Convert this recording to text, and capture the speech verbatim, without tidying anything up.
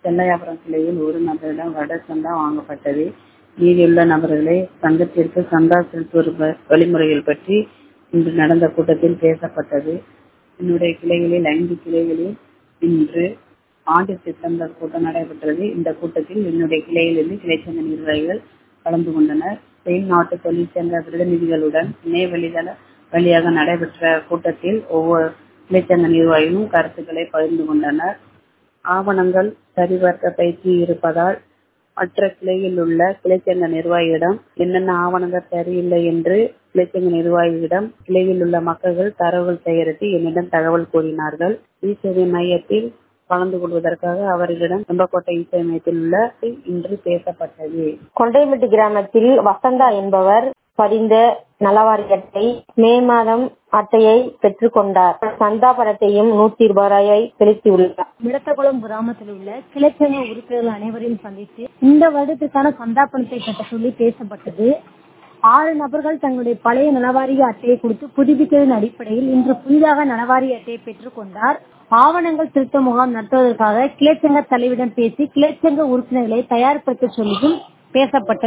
செல்லையாபுரம் கிளையில் ஒரு நபரிடம் வட சந்தா வாங்கப்பட்டது. மீதியுள்ள நபர்களை சங்கத்திற்கு சந்தா செலுத்துவது வழிமுறைகள் பற்றி இன்று நடந்த கூட்டத்தில் பேசப்பட்டது. என்னுடைய கிளைகளில் ஐந்து கிளைகளில் இன்று ஆண்டு திட்டங்கள் கூட்டம் நடைபெற்றது. இந்த கூட்டத்தில் என்னுடைய கிளையிலிருந்து கிளைச்சங்க நிர்வாகிகள் கலந்து கொண்டனர். ஸ்பெயின் நாட்டு தொழிற்சங்க பிரதிநிதிகளுடன் இணைய வழிதள வழியாக நடைபெற்ற கூட்டத்தில் ஒவ்வொரு கிளைச்சங்க நிர்வாகிகளும் கருத்துக்களை பகிர்ந்து கொண்டனர். ஆவணங்கள் சரிபார்க்க பயிற்சி இருப்பதால் மற்ற கிளையில் உள்ள கிளைச்சங்க நிர்வாகியிடம் என்னென்ன ஆவணங்கள் சரியில்லை என்று கிளைச்சங்க நிர்வாகியிடம் கிளையில் உள்ள மக்கள் தரவுகள் சேகரித்து என்னிடம் தகவல் கூறினார்கள். இ சேவை மையத்தில் கலந்து கொள்வதற்காக அவர்களிடம் செம்பக்கோட்டை இ சேவை மையத்தில் உள்ள இன்று பேசப்பட்டது. கொண்டைமட்டி கிராமத்தில் வசந்தா என்பவர் பதிந்த நலவாரி அட்டை மே மாதம் அட்டையை பெற்றுக் கொண்டார். சந்தா பணத்தையும் நூத்தி இருபது ரூபாயை செலுத்தியுள்ளார். மிடத்தகுளம் கிராமத்தில் உள்ள கிளைச்சங்க உறுப்பினர்கள் அனைவரையும் சந்தித்து இந்த வருடத்திற்கான சந்தா பணத்தை கட்ட சொல்லி பேசப்பட்டது. ஆறு நபர்கள் தங்களுடைய பழைய நலவாரிய அட்டையை கொடுத்து புதுப்பித்ததன் அடிப்படையில் இன்று புதிதாக நலவாரிய அட்டையை பெற்றுக் கொண்டார். ஆவணங்கள் திருத்த முகாம் நடத்துவதற்காக கிளைச்சங்க தலைவரிடம் பேசி கிளைச்சங்க உறுப்பினர்களை தயார்படுத்த சொல்லியும் பேசப்பட்டது.